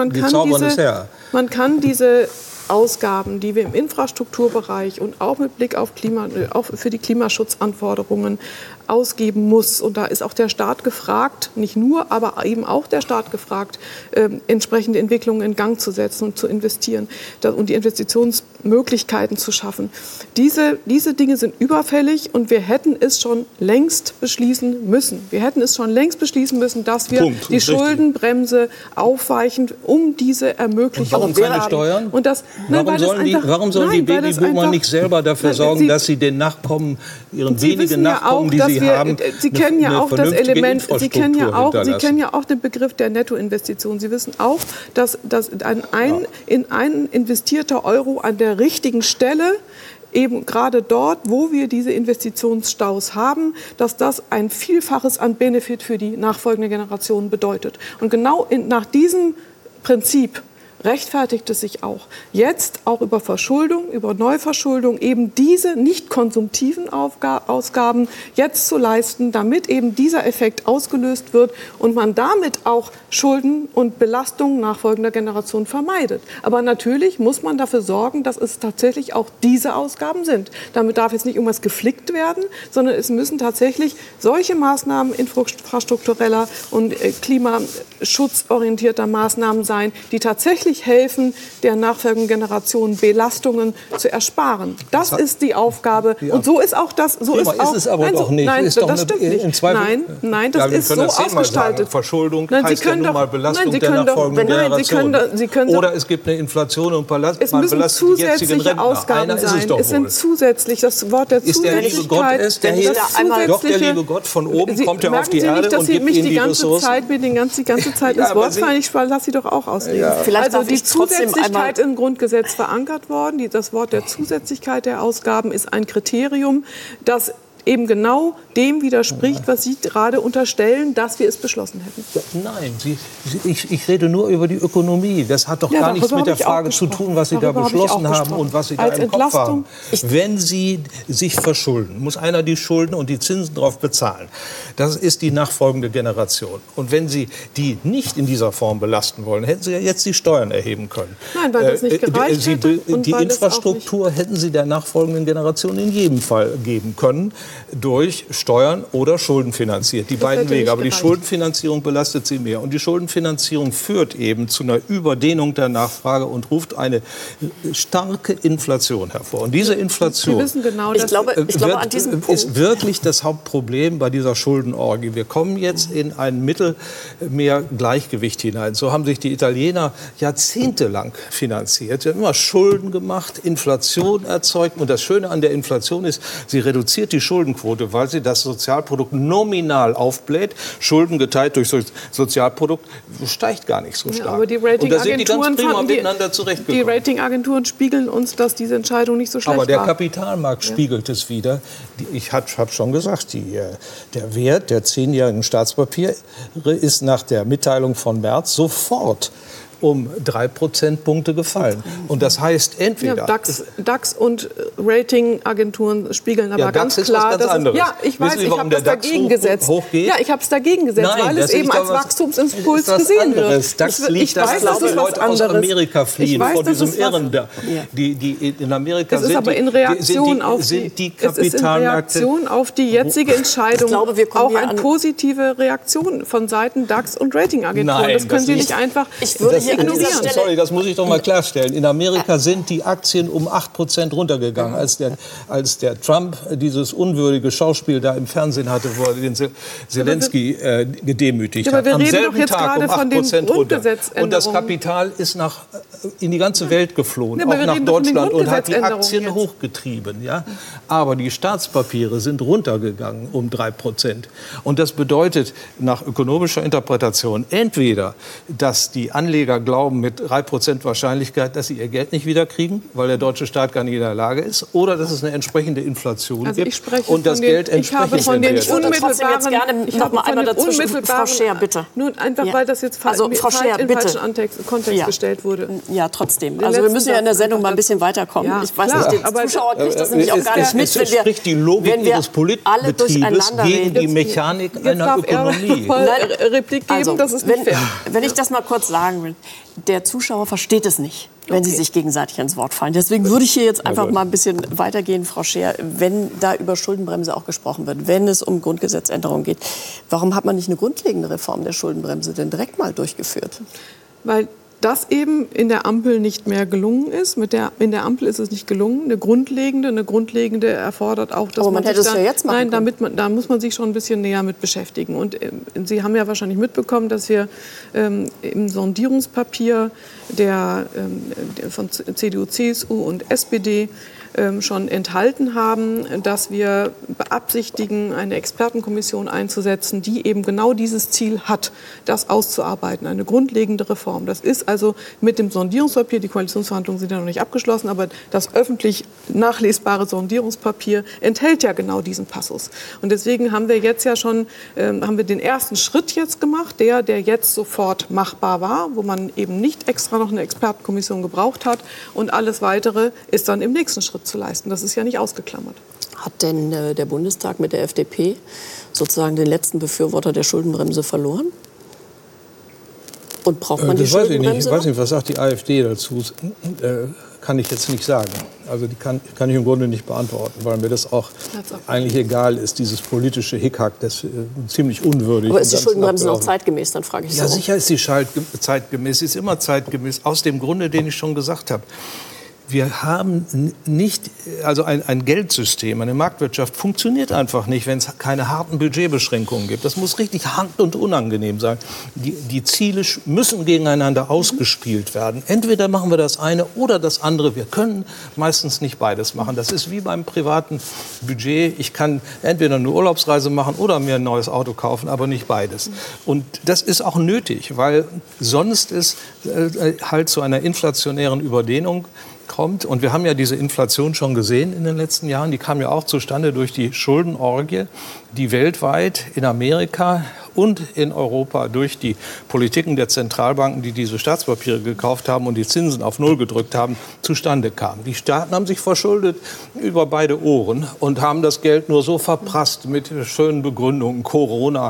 man kann diese Ausgaben, die wir im Infrastrukturbereich und auch mit Blick auf auch für die Klimaschutzanforderungen ausgeben muss. Und da ist auch der Staat gefragt, nicht nur, aber eben auch der Staat gefragt, entsprechende Entwicklungen in Gang zu setzen und zu investieren und die Investitionsmöglichkeiten zu schaffen. Diese Dinge sind überfällig und wir hätten es schon längst beschließen müssen. Wir hätten es schon längst beschließen müssen, dass wir die Schuldenbremse aufweichen, um diese Ermöglichung zu haben. Warum keine Steuern? Und warum sollen die Babyboomer nicht selber dafür sorgen, dass sie den Nachkommen, ihren wenigen Nachkommen, die sie haben, Sie kennen ja auch das Element, Sie kennen ja auch den Begriff der Nettoinvestition. Sie wissen auch, dass in einen investierter Euro an der richtigen Stelle, eben gerade dort, wo wir diese Investitionsstaus haben, dass das ein Vielfaches an Benefit für die nachfolgende Generation bedeutet. Und genau nach diesem Prinzip rechtfertigt es sich auch, jetzt auch über Verschuldung, über Neuverschuldung eben diese nicht konsumtiven Ausgaben jetzt zu leisten, damit eben dieser Effekt ausgelöst wird und man damit auch Schulden und Belastungen nachfolgender Generationen vermeidet. Aber natürlich muss man dafür sorgen, dass es tatsächlich auch diese Ausgaben sind. Damit darf jetzt nicht irgendwas geflickt werden, sondern es müssen tatsächlich solche Maßnahmen infrastruktureller und klimaschutzorientierter Maßnahmen sein, die tatsächlich helfen, der nachfolgenden Generation Belastungen zu ersparen. Das ist die Aufgabe. Und so ist auch das. So ist es aber doch nicht. Nein, das stimmt nicht. Nein, das ist so ausgestaltet. Verschuldung heißt ja nun mal Belastung der nachfolgenden Generation. Oder es gibt eine Inflation und es müssen zusätzliche Ausgaben sein. Es sind zusätzlich, das Wort der Zusätzlichkeit. Doch, der liebe Gott von oben kommt ja auf die Erde und gibt ihnen die Ressourcen. Die ganze Zeit das Wort fallen. Ich lasse Sie doch auch ausreden. Also die Zusätzlichkeit im Grundgesetz verankert worden. Das Wort der Zusätzlichkeit der Ausgaben ist ein Kriterium, das eben genau dem widerspricht, was Sie gerade unterstellen, dass wir es beschlossen hätten. Nein, ich rede nur über die Ökonomie. Das hat doch gar nichts mit der Frage zu tun, was Sie da beschlossen haben und was Sie da im Kopf haben. Wenn Sie sich verschulden, muss einer die Schulden und die Zinsen darauf bezahlen. Das ist die nachfolgende Generation. Und wenn Sie die nicht in dieser Form belasten wollen, hätten Sie ja jetzt die Steuern erheben können. Nein, weil das nicht gereicht hätte. Die Infrastruktur hätten Sie der nachfolgenden Generation in jedem Fall geben können, durch Steuern oder Schulden finanziert. Die beiden Wege. Aber die Schuldenfinanzierung belastet sie mehr. Und die Schuldenfinanzierung führt eben zu einer Überdehnung der Nachfrage und ruft eine starke Inflation hervor. Und diese Inflation ist wirklich das Hauptproblem bei dieser Schuldenorgie. Wir kommen jetzt in ein Mittelmeer-Gleichgewicht hinein. So haben sich die Italiener jahrzehntelang finanziert. Sie haben immer Schulden gemacht, Inflation erzeugt. Und das Schöne an der Inflation ist, sie reduziert die Schuldenquote, weil sie das Sozialprodukt nominal aufbläht. Schulden geteilt durch Sozialprodukt steigt gar nicht so stark. Aber die Ratingagenturen spiegeln uns, dass diese Entscheidung nicht so schlecht war. Aber der Kapitalmarkt spiegelt es wieder. Ich habe schon gesagt, der Wert der 10-jährigen Staatspapiere ist nach der Mitteilung von März sofort um 3 Prozentpunkte gefallen. Und das heißt entweder... DAX und Ratingagenturen spiegeln aber ganz klar... Was ganz anderes. Ja, ich weiß, ich habe das dagegen gesetzt. Hochgeht? Ja, ich habe es dagegen gesetzt, weil es eben als Wachstumsimpuls gesehen wird. DAX liegt, dass Leute aus Amerika fliehen vor diesem Irren da. Die in Amerika sind aber in Reaktion auf die jetzige Entscheidung auch eine positive Reaktion von Seiten DAX und Ratingagenturen. Das können Sie nicht einfach... ignorieren. Sorry, das muss ich doch mal klarstellen. In Amerika sind die Aktien um 8% runtergegangen, als der Trump dieses unwürdige Schauspiel da im Fernsehen hatte, wo er den Zelensky gedemütigt hat. Am selben Tag um 8% runter. Und das Kapital ist in die ganze Welt geflohen, auch nach Deutschland, und hat die Aktien hochgetrieben. Ja? Aber die Staatspapiere sind runtergegangen um 3%. Und das bedeutet nach ökonomischer Interpretation entweder, dass die Anleger glauben mit 3% Wahrscheinlichkeit, dass sie ihr Geld nicht wiederkriegen, weil der deutsche Staat gar nicht in der Lage ist, oder dass es eine entsprechende Inflation gibt und das Geld entsprechend entwertet. Ich würde trotzdem jetzt gerne noch mal einmal dazwischen. Frau Scheer, bitte. Nur einfach, weil das jetzt falsch in falschen Kontext gestellt wurde. Ja, trotzdem. Also wir müssen ja in der Sendung mal ein bisschen weiterkommen. Ja, ich weiß nicht, der Zuschauer kriegt das nämlich auch gar nicht mit, wenn wir die Logik ihres Politbetriebes gegen die Mechanik einer Ökonomie. Replik geben, das ist nicht fair. Wenn ich das mal kurz sagen will, der Zuschauer versteht es nicht, wenn sie sich gegenseitig ins Wort fallen. Deswegen würde ich hier jetzt einfach mal ein bisschen weitergehen, Frau Scheer, wenn da über Schuldenbremse auch gesprochen wird, wenn es um Grundgesetzänderungen geht. Warum hat man nicht eine grundlegende Reform der Schuldenbremse denn direkt mal durchgeführt? Weil das eben in der Ampel nicht mehr gelungen ist. In der Ampel ist es nicht gelungen. Eine grundlegende erfordert auch, dass aber man hätte es ja jetzt machen können. Da muss man sich schon ein bisschen näher mit beschäftigen. Und Sie haben ja wahrscheinlich mitbekommen, dass wir im Sondierungspapier von CDU, CSU und SPD schon enthalten haben, dass wir beabsichtigen, eine Expertenkommission einzusetzen, die eben genau dieses Ziel hat, das auszuarbeiten, eine grundlegende Reform. Das ist also mit dem Sondierungspapier, die Koalitionsverhandlungen sind ja noch nicht abgeschlossen, aber das öffentlich nachlesbare Sondierungspapier enthält ja genau diesen Passus. Und deswegen haben wir jetzt ja schon den ersten Schritt jetzt gemacht, der jetzt sofort machbar war, wo man eben nicht extra noch eine Expertenkommission gebraucht hat, und alles Weitere ist dann im nächsten Schritt zu leisten. Das ist ja nicht ausgeklammert. Hat denn der Bundestag mit der FDP sozusagen den letzten Befürworter der Schuldenbremse verloren? Und braucht man die Schuldenbremse? Ich weiß nicht, was sagt die AfD dazu? Kann ich jetzt nicht sagen. Also die kann ich im Grunde nicht beantworten, weil mir das auch eigentlich egal ist, dieses politische Hickhack, das ziemlich unwürdig. Aber ist die Schuldenbremse noch zeitgemäß, dann frage ich so. Ja, sicher ist sie zeitgemäß. Sie ist immer zeitgemäß, aus dem Grunde, den ich schon gesagt habe. Wir haben nicht, also ein Geldsystem, eine Marktwirtschaft funktioniert einfach nicht, wenn es keine harten Budgetbeschränkungen gibt. Das muss richtig hart und unangenehm sein. Die Ziele müssen gegeneinander ausgespielt werden. Entweder machen wir das eine oder das andere. Wir können meistens nicht beides machen. Das ist wie beim privaten Budget. Ich kann entweder eine Urlaubsreise machen oder mir ein neues Auto kaufen, aber nicht beides. Und das ist auch nötig, weil sonst ist halt zu einer inflationären Überdehnung kommt. Und wir haben ja diese Inflation schon gesehen in den letzten Jahren. Die kam ja auch zustande durch die Schuldenorgie, die weltweit in Amerika und in Europa durch die Politiken der Zentralbanken, die diese Staatspapiere gekauft haben und die Zinsen auf Null gedrückt haben, zustande kam. Die Staaten haben sich verschuldet über beide Ohren und haben das Geld nur so verprasst mit schönen Begründungen, Corona,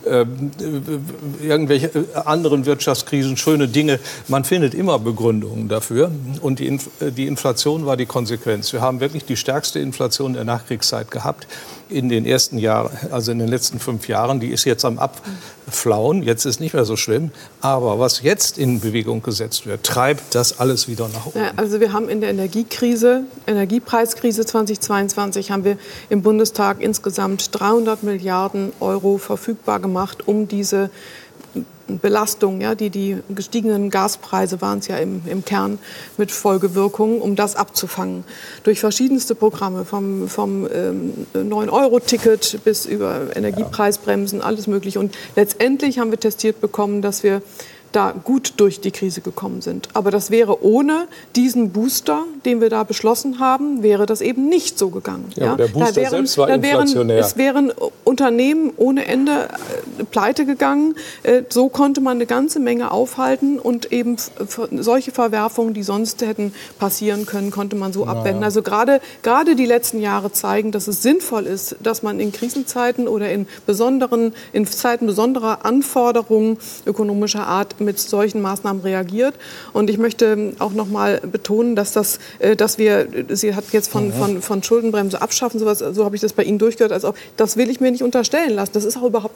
irgendwelche anderen Wirtschaftskrisen, schöne Dinge. Man findet immer Begründungen dafür. Und die Inflation war die Konsequenz. Wir haben wirklich die stärkste Inflation der Nachkriegszeit gehabt in den ersten Jahren, also in den letzten 5 Jahren. Die ist jetzt am Abflauen. Jetzt ist nicht mehr so schlimm. Aber was jetzt in Bewegung gesetzt wird, treibt das alles wieder nach oben. Ja, also wir haben in der Energiepreiskrise 2022, haben wir im Bundestag insgesamt 300 Milliarden Euro verfügbar gemacht, um diese Belastung, ja, die gestiegenen Gaspreise waren es ja im Kern mit Folgewirkungen, um das abzufangen. Durch verschiedenste Programme, vom 9-Euro-Ticket bis über Energiepreisbremsen, alles Mögliche. Und letztendlich haben wir testiert bekommen, dass wir da gut durch die Krise gekommen sind. Aber das wäre ohne diesen Booster, den wir da beschlossen haben, wäre das eben nicht so gegangen. Ja, aber der Booster selbst war inflationär. Es wären Unternehmen ohne Ende pleite gegangen. So konnte man eine ganze Menge aufhalten und eben solche Verwerfungen, die sonst hätten passieren können, konnte man so abwenden. Also gerade die letzten Jahre zeigen, dass es sinnvoll ist, dass man in Krisenzeiten oder in Zeiten besonderer Anforderungen ökonomischer Art mit solchen Maßnahmen reagiert. Und ich möchte auch noch mal betonen, dass Sie hat jetzt von Schuldenbremse abschaffen, sowas, so habe ich das bei Ihnen durchgehört, das will ich mir nicht unterstellen lassen. Das ist auch überhaupt nicht die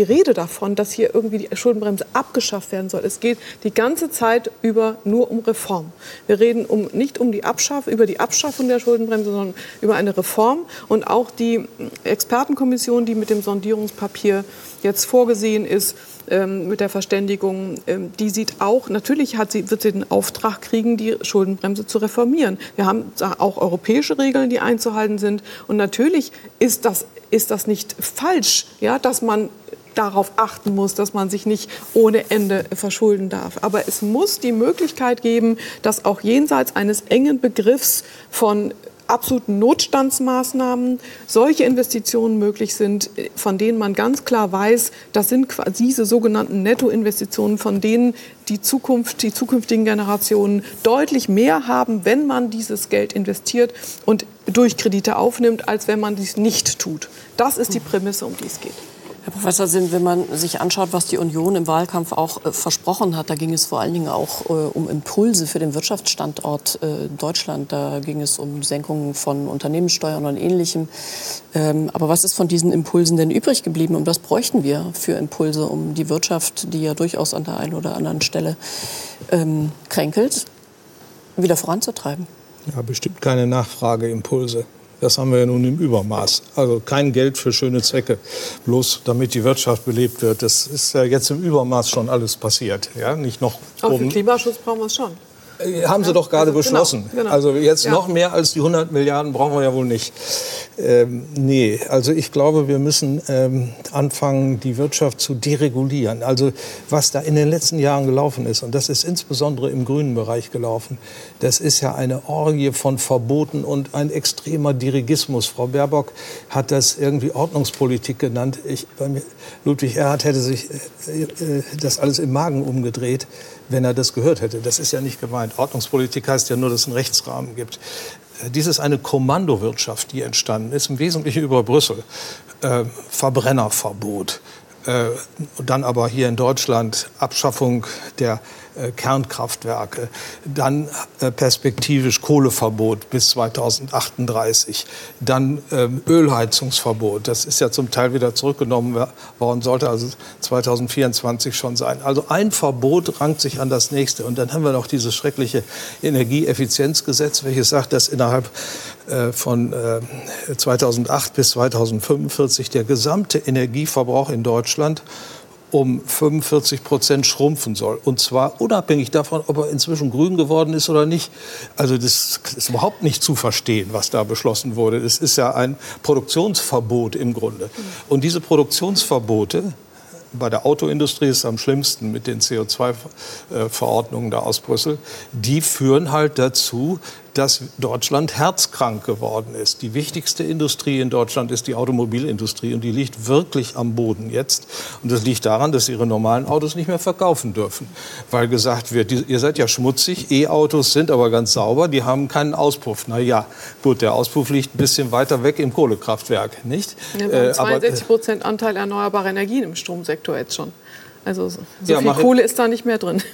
Rede davon, dass hier irgendwie die Schuldenbremse abgeschafft werden soll. Es geht die ganze Zeit über nur um Reform. Wir reden nicht über die Abschaffung der Schuldenbremse, sondern über eine Reform. Und auch die Expertenkommission, die mit dem Sondierungspapier jetzt vorgesehen ist, mit der Verständigung, die sieht auch, natürlich wird sie den Auftrag kriegen, die Schuldenbremse zu reformieren. Wir haben auch europäische Regeln, die einzuhalten sind. Und natürlich ist das nicht falsch, ja, dass man darauf achten muss, dass man sich nicht ohne Ende verschulden darf. Aber es muss die Möglichkeit geben, dass auch jenseits eines engen Begriffs von absoluten Notstandsmaßnahmen solche Investitionen möglich sind, von denen man ganz klar weiß, das sind diese sogenannten Nettoinvestitionen, von denen die zukünftigen Generationen deutlich mehr haben, wenn man dieses Geld investiert und durch Kredite aufnimmt, als wenn man dies nicht tut. Das ist die Prämisse, um die es geht. Herr Professor Sinn, wenn man sich anschaut, was die Union im Wahlkampf auch versprochen hat, da ging es vor allen Dingen auch um Impulse für den Wirtschaftsstandort Deutschland. Da ging es um Senkungen von Unternehmenssteuern und Ähnlichem. Aber was ist von diesen Impulsen denn übrig geblieben? Und was bräuchten wir für Impulse, um die Wirtschaft, die ja durchaus an der einen oder anderen Stelle kränkelt, wieder voranzutreiben? Ja, bestimmt keine Nachfrageimpulse. Das haben wir ja nun im Übermaß. Also kein Geld für schöne Zwecke, bloß damit die Wirtschaft belebt wird. Das ist ja jetzt im Übermaß schon alles passiert. Ja, nicht noch auch für Klimaschutz brauchen wir es schon. Haben Sie doch gerade beschlossen. Genau. Also jetzt noch mehr als die 100 Milliarden brauchen wir ja wohl nicht. Nee, also ich glaube, wir müssen anfangen, die Wirtschaft zu deregulieren. Also was da in den letzten Jahren gelaufen ist, und das ist insbesondere im grünen Bereich gelaufen, das ist ja eine Orgie von Verboten und ein extremer Dirigismus. Frau Baerbock hat das irgendwie Ordnungspolitik genannt. Ludwig Erhard hätte sich das alles im Magen umgedreht, wenn er das gehört hätte. Das ist ja nicht gemeint. Ordnungspolitik heißt ja nur, dass es einen Rechtsrahmen gibt. Dies ist eine Kommandowirtschaft, die entstanden ist, im Wesentlichen über Brüssel. Verbrennerverbot. Dann aber hier in Deutschland Abschaffung der Kernkraftwerke, dann perspektivisch Kohleverbot bis 2038, dann Ölheizungsverbot, das ist ja zum Teil wieder zurückgenommen worden, sollte also 2024 schon sein. Also ein Verbot rankt sich an das nächste. Und dann haben wir noch dieses schreckliche Energieeffizienzgesetz, welches sagt, dass innerhalb von 2008 bis 2045 der gesamte Energieverbrauch in Deutschland um 45% schrumpfen soll. Und zwar unabhängig davon, ob er inzwischen grün geworden ist oder nicht. Also das ist überhaupt nicht zu verstehen, was da beschlossen wurde. Das ist ja ein Produktionsverbot im Grunde. Und diese Produktionsverbote, bei der Autoindustrie ist es am schlimmsten mit den CO2-Verordnungen da aus Brüssel, die führen halt dazu, dass Deutschland herzkrank geworden ist. Die wichtigste Industrie in Deutschland ist die Automobilindustrie und die liegt wirklich am Boden jetzt. Und das liegt daran, dass sie ihre normalen Autos nicht mehr verkaufen dürfen. Weil gesagt wird, ihr seid ja schmutzig, E-Autos sind aber ganz sauber, die haben keinen Auspuff. Na ja, gut, der Auspuff liegt ein bisschen weiter weg im Kohlekraftwerk, nicht? Ja, wir haben 62% Anteil erneuerbarer Energien im Stromsektor jetzt schon. Also so viel Kohle ist da nicht mehr drin.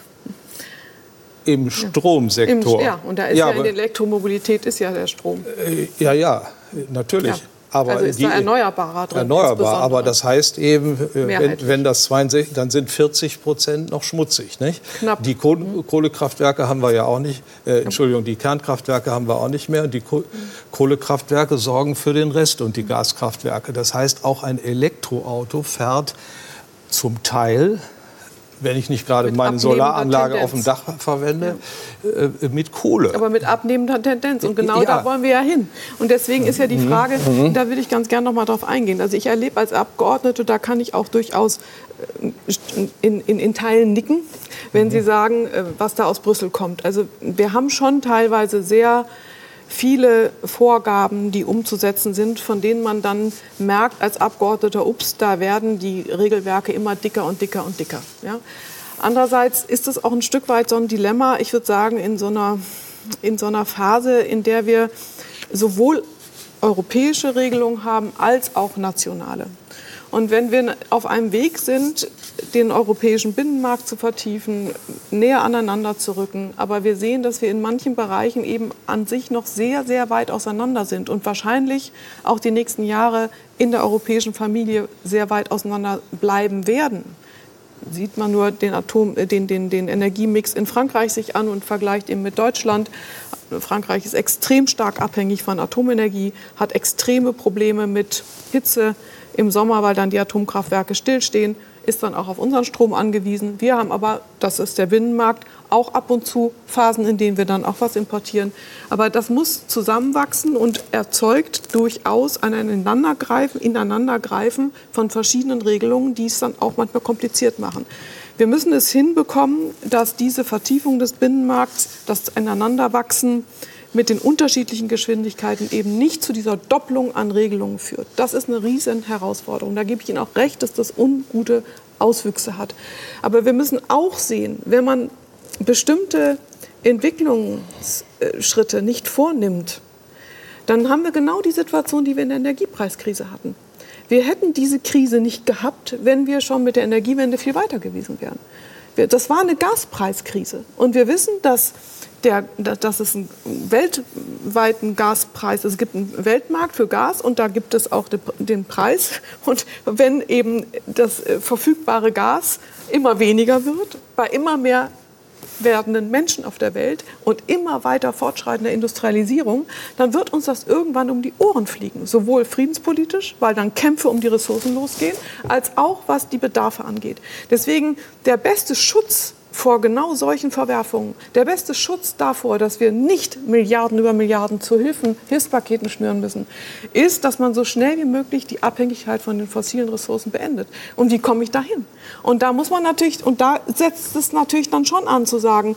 Im Stromsektor. Ja, und da ist ja in der Elektromobilität ist ja der Strom. Ja, natürlich. Ja. Aber also ist da erneuerbarer drin. Erneuerbar, aber das heißt eben, wenn das 62, dann sind 40% noch schmutzig, nicht? Knapp. Die Kohlekraftwerke haben wir ja auch nicht, die Kernkraftwerke haben wir auch nicht mehr. Und die Kohlekraftwerke sorgen für den Rest und die Gaskraftwerke. Das heißt, auch ein Elektroauto fährt zum Teil, wenn ich nicht gerade meine Solaranlage auf dem Dach verwende, mit Kohle. Aber mit abnehmender Tendenz. Und genau da wollen wir ja hin. Und deswegen ist ja die Frage, da würde ich ganz gerne noch mal drauf eingehen. Also ich erlebe als Abgeordnete, da kann ich auch durchaus in Teilen nicken, wenn Sie sagen, was da aus Brüssel kommt. Also wir haben schon teilweise sehr viele Vorgaben, die umzusetzen sind, von denen man dann merkt als Abgeordneter, ups, da werden die Regelwerke immer dicker und dicker und dicker. Ja? Andererseits ist es auch ein Stück weit so ein Dilemma, ich würde sagen, in so einer Phase, in der wir sowohl europäische Regelungen haben als auch nationale. Und wenn wir auf einem Weg sind, den europäischen Binnenmarkt zu vertiefen, näher aneinander zu rücken, aber wir sehen, dass wir in manchen Bereichen eben an sich noch sehr, sehr weit auseinander sind und wahrscheinlich auch die nächsten Jahre in der europäischen Familie sehr weit auseinander bleiben werden. Sieht man nur den Energiemix in Frankreich sich an und vergleicht ihn mit Deutschland. Frankreich ist extrem stark abhängig von Atomenergie, hat extreme Probleme mit Hitze im Sommer, weil dann die Atomkraftwerke stillstehen, ist dann auch auf unseren Strom angewiesen. Wir haben aber, das ist der Binnenmarkt, auch ab und zu Phasen, in denen wir dann auch was importieren. Aber das muss zusammenwachsen und erzeugt durchaus ein Ineinandergreifen von verschiedenen Regelungen, die es dann auch manchmal kompliziert machen. Wir müssen es hinbekommen, dass diese Vertiefung des Binnenmarkts, das Ineinanderwachsen mit den unterschiedlichen Geschwindigkeiten eben nicht zu dieser Doppelung an Regelungen führt. Das ist eine riesen Herausforderung. Da gebe ich Ihnen auch recht, dass das ungute Auswüchse hat. Aber wir müssen auch sehen, wenn man bestimmte Entwicklungsschritte nicht vornimmt, dann haben wir genau die Situation, die wir in der Energiepreiskrise hatten. Wir hätten diese Krise nicht gehabt, wenn wir schon mit der Energiewende viel weiter gewesen wären. Das war eine Gaspreiskrise. Und wir wissen, dass es einen weltweiten Gaspreis, es gibt einen Weltmarkt für Gas und da gibt es auch den Preis. Und wenn eben das verfügbare Gas immer weniger wird, bei immer mehr werdenden Menschen auf der Welt und immer weiter fortschreitender Industrialisierung, dann wird uns das irgendwann um die Ohren fliegen. Sowohl friedenspolitisch, weil dann Kämpfe um die Ressourcen losgehen, als auch was die Bedarfe angeht. Deswegen der beste Schutz vor genau solchen Verwerfungen, der beste Schutz davor, dass wir nicht Milliarden über Milliarden zu Hilfspaketen schnüren müssen, ist, dass man so schnell wie möglich die Abhängigkeit von den fossilen Ressourcen beendet. Und wie komme ich dahin? Und da muss man natürlich, und da setzt es natürlich dann schon an zu sagen,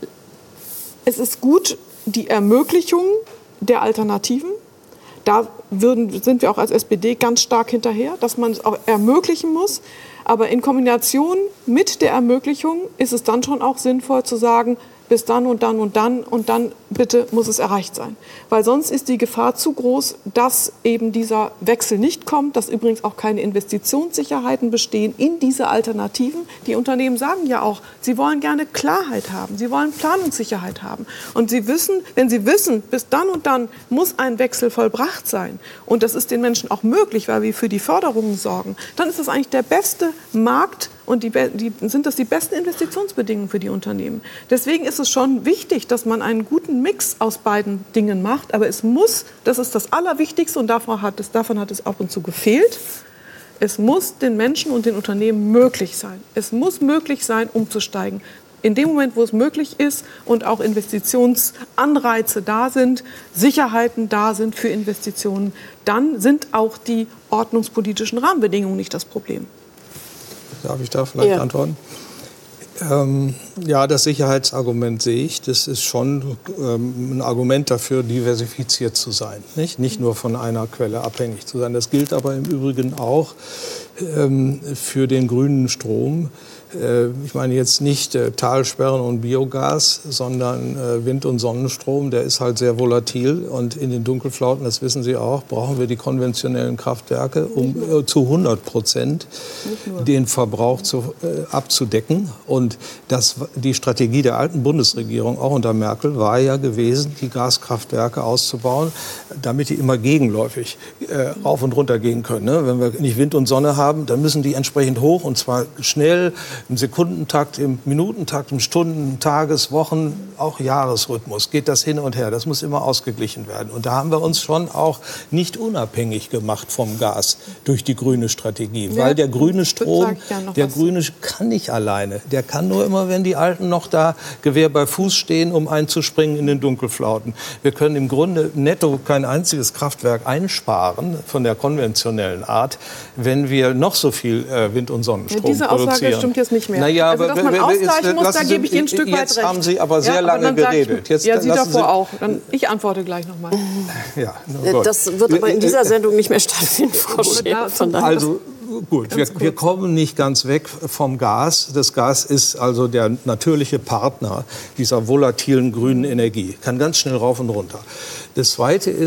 es ist gut, die Ermöglichung der Alternativen. Da sind wir auch als SPD ganz stark hinterher, dass man es auch ermöglichen muss. Aber in Kombination mit der Ermöglichung ist es dann schon auch sinnvoll zu sagen, bis dann und dann und dann bitte muss es erreicht sein. Weil sonst ist die Gefahr zu groß, dass eben dieser Wechsel nicht kommt, dass übrigens auch keine Investitionssicherheiten bestehen in diese Alternativen. Die Unternehmen sagen ja auch, sie wollen gerne Klarheit haben, sie wollen Planungssicherheit haben. Und sie wissen, wenn sie wissen, bis dann und dann muss ein Wechsel vollbracht sein und das ist den Menschen auch möglich, weil wir für die Förderungen sorgen, dann ist das eigentlich der beste Markt und sind das die besten Investitionsbedingungen für die Unternehmen. Deswegen ist es schon wichtig, dass man einen guten Mix aus beiden Dingen macht. Aber es muss, das ist das Allerwichtigste und davon hat es ab und zu gefehlt, es muss den Menschen und den Unternehmen möglich sein. Es muss möglich sein, umzusteigen. In dem Moment, wo es möglich ist und auch Investitionsanreize da sind, Sicherheiten da sind für Investitionen, dann sind auch die ordnungspolitischen Rahmenbedingungen nicht das Problem. Darf ich da vielleicht antworten? Ja, das Sicherheitsargument sehe ich. Das ist schon ein Argument dafür, diversifiziert zu sein. Nicht nur von einer Quelle abhängig zu sein. Das gilt aber im Übrigen auch für den grünen Strom. Ich meine jetzt nicht Talsperren und Biogas, sondern Wind- und Sonnenstrom. Der ist halt sehr volatil. Und in den Dunkelflauten, das wissen Sie auch, brauchen wir die konventionellen Kraftwerke, um zu 100% den Verbrauch abzudecken. Und die Strategie der alten Bundesregierung, auch unter Merkel, war ja gewesen, die Gaskraftwerke auszubauen, damit die immer gegenläufig rauf und runter gehen können. Ne? Wenn wir nicht Wind und Sonne haben, dann müssen die entsprechend hoch, und zwar schnell, im Sekundentakt, im Minutentakt, im Stunden-, Tages-, Wochen-, auch Jahresrhythmus geht das hin und her. Das muss immer ausgeglichen werden. Und da haben wir uns schon auch nicht unabhängig gemacht vom Gas durch die grüne Strategie. Ja, weil der grüne Strom, der grüne kann nicht alleine. Der kann nur immer, wenn die Alten noch da Gewehr bei Fuß stehen, um einzuspringen in den Dunkelflauten. Wir können im Grunde netto kein einziges Kraftwerk einsparen von der konventionellen Art, wenn wir noch so viel Wind- und Sonnenstrom produzieren. Diese Aussage stimmt jetzt nicht mehr. Naja, also, dass man ausgleichen muss, da gebe ich Ihnen ein Stück weit recht. Jetzt haben Sie aber sehr lange geredet. Jetzt Sie davor auch. Ich antworte gleich noch mal. Ja, das wird aber in dieser Sendung nicht mehr stattfinden, Frau Schäfer. Also gut, wir kommen nicht ganz weg vom Gas. Das Gas ist also der natürliche Partner dieser volatilen grünen Energie. Kann ganz schnell rauf und runter. Das Zweite ist,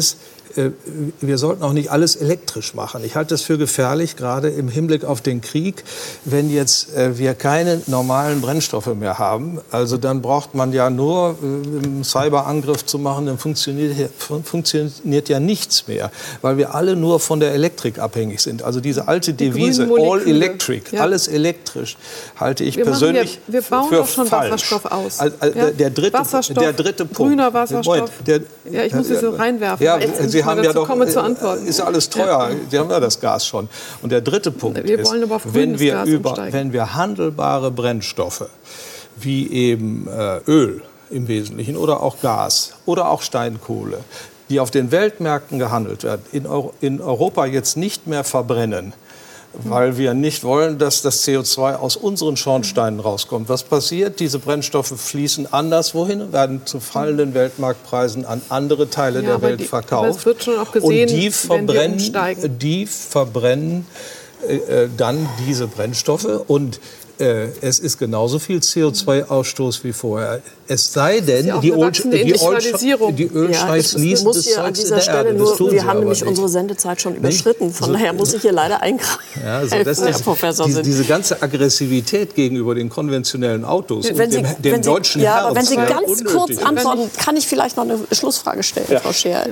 wir sollten auch nicht alles elektrisch machen. Ich halte das für gefährlich, gerade im Hinblick auf den Krieg, wenn jetzt wir keine normalen Brennstoffe mehr haben. Also dann braucht man ja nur einen Cyberangriff zu machen, dann funktioniert ja nichts mehr, weil wir alle nur von der Elektrik abhängig sind. Also diese alte Devise, all electric, alles elektrisch, halte ich persönlich wir bauen für doch schon falsch. Wasserstoff aus. Der dritte Punkt. Grüner Wasserstoff. Ich muss Sie so reinwerfen. Ja, Sie haben ja doch, zu antworten. ist alles teuer. Sie haben ja das Gas schon. Und der dritte Punkt ist, wenn wir handelbare Brennstoffe, wie eben Öl im Wesentlichen oder auch Gas oder auch Steinkohle, die auf den Weltmärkten gehandelt werden, in Europa jetzt nicht mehr verbrennen, weil wir nicht wollen, dass das CO2 aus unseren Schornsteinen rauskommt. Was passiert? Diese Brennstoffe fließen anderswohin, werden zu fallenden Weltmarktpreisen an andere Teile der Welt verkauft. Aber es wird schon auch gesehen, und die verbrennen dann diese Brennstoffe und es ist genauso viel CO2-Ausstoß wie vorher. Es sei denn, die Ölscheiß ließen das Zeugs an dieser Stelle nur. Wir haben nämlich unsere Sendezeit schon überschritten. Von daher muss ich hier leider eingreifen. Ja, also diese ganze Aggressivität gegenüber den konventionellen Autos und dem deutschen Herz. Aber wenn Sie ganz kurz antworten, kann ich vielleicht noch eine Schlussfrage stellen, Frau Scheer.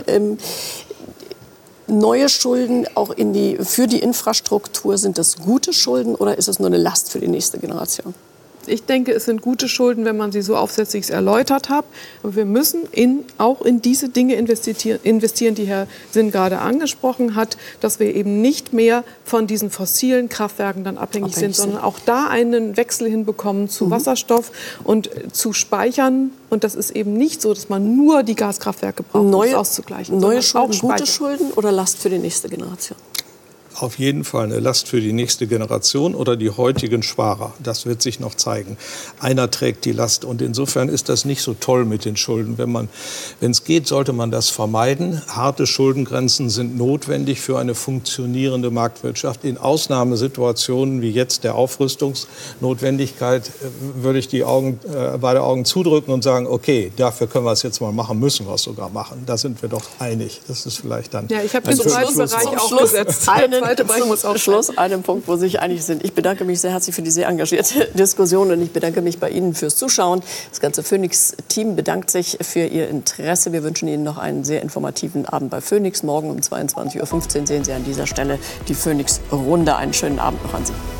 Neue Schulden auch für die Infrastruktur, sind das gute Schulden oder ist es nur eine Last für die nächste Generation? Ich denke, es sind gute Schulden, wenn man sie so aufsetzt, wie ich es erläutert habe. Aber wir müssen auch in diese Dinge investieren, die Herr Sinn gerade angesprochen hat, dass wir eben nicht mehr von diesen fossilen Kraftwerken dann abhängig sind, sondern auch da einen Wechsel hinbekommen zu Wasserstoff und zu Speichern. Und das ist eben nicht so, dass man nur die Gaskraftwerke braucht, um das auszugleichen. Neue Schulden, gute Schulden oder Last für die nächste Generation? Auf jeden Fall eine Last für die nächste Generation oder die heutigen Sparer. Das wird sich noch zeigen. Einer trägt die Last. Und insofern ist das nicht so toll mit den Schulden. Wenn es geht, sollte man das vermeiden. Harte Schuldengrenzen sind notwendig für eine funktionierende Marktwirtschaft. In Ausnahmesituationen wie jetzt der Aufrüstungsnotwendigkeit würde ich beide Augen zudrücken und sagen, okay, dafür können wir es jetzt mal machen, müssen wir es sogar machen. Da sind wir doch einig. Das ist vielleicht dann ich habe den zweiten Bereich aufgesetzt. Zum Schluss einen Punkt, wo Sie sich einig sind. Ich bedanke mich sehr herzlich für die sehr engagierte Diskussion und ich bedanke mich bei Ihnen fürs Zuschauen. Das ganze Phoenix-Team bedankt sich für Ihr Interesse. Wir wünschen Ihnen noch einen sehr informativen Abend bei Phoenix. Morgen um 22:15 Uhr sehen Sie an dieser Stelle die Phoenix-Runde. Einen schönen Abend noch an Sie.